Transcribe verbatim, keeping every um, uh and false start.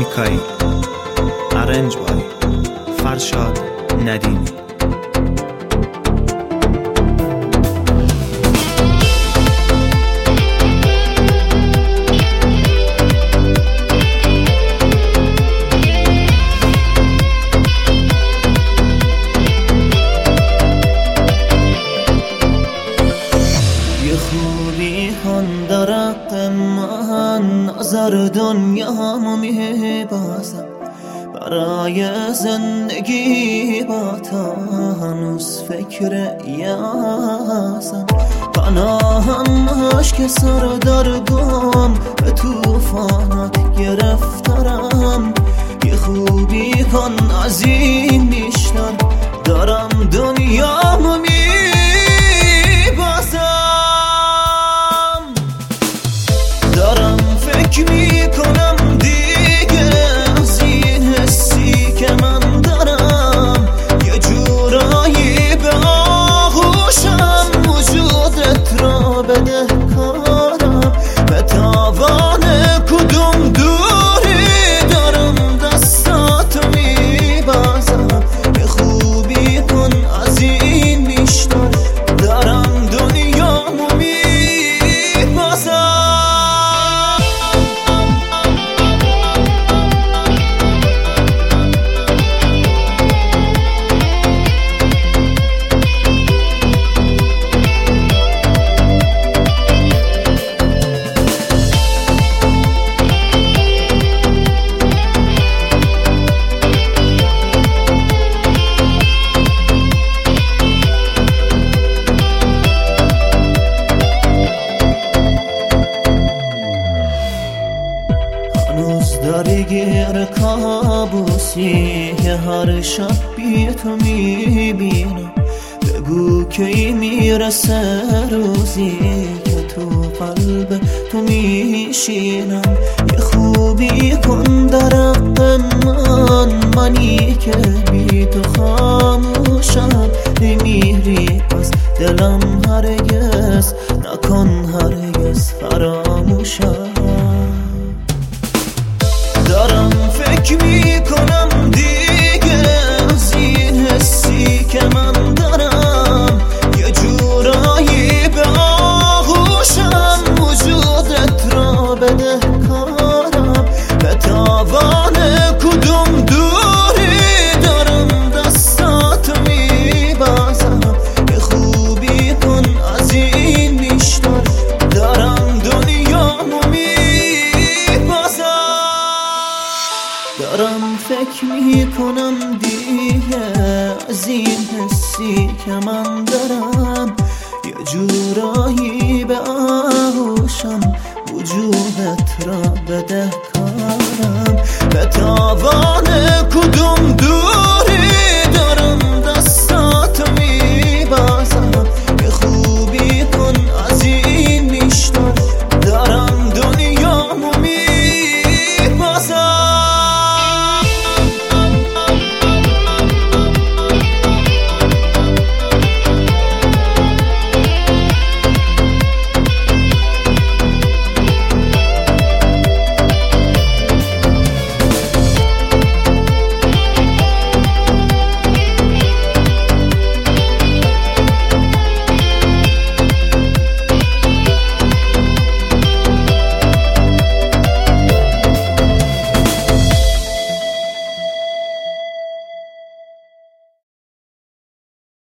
موسیقایی ارنج بای فرشاد ندیمی. نظر دنیامو میبازم برای زندگی با تا هنوز فکر یازم پناهم عشق سردرگم به توفانات گرفتارم یه خوبی کن از این بیشتر دارم دنیامو میبازم دارم فکر میکنم دیگه از این حسی که من دارم یه جورایی به آغوشم وجودت را بده کارم به تاوان کدوم دوری دارم دستاتو میبازم یه خوبی کن از این بیشتر دارم دنیامو میبازم داری گیر کابوسی که هر شب بی تو میبینم بگو کی میرسه روزی که تو قلب تو میشینم یه خوبی کن در حق من منی که بی تو خاموشم نمیری از دلم هرگز نکن هرگز فراموشم دارم فکر میکنم دیگه از این حسی که من دارم یه جورایی به آغوشم وجودت را بده کارم به تاوان کدوم دوری دارم دستاتو میبازم یه خوبی کن از این بیشتر دارم دنیامو میبازم دارم فکر میکنم دیگه از این حسی که من دارم یه جورایی به آغوشم وجودت را بده کارم به تاوان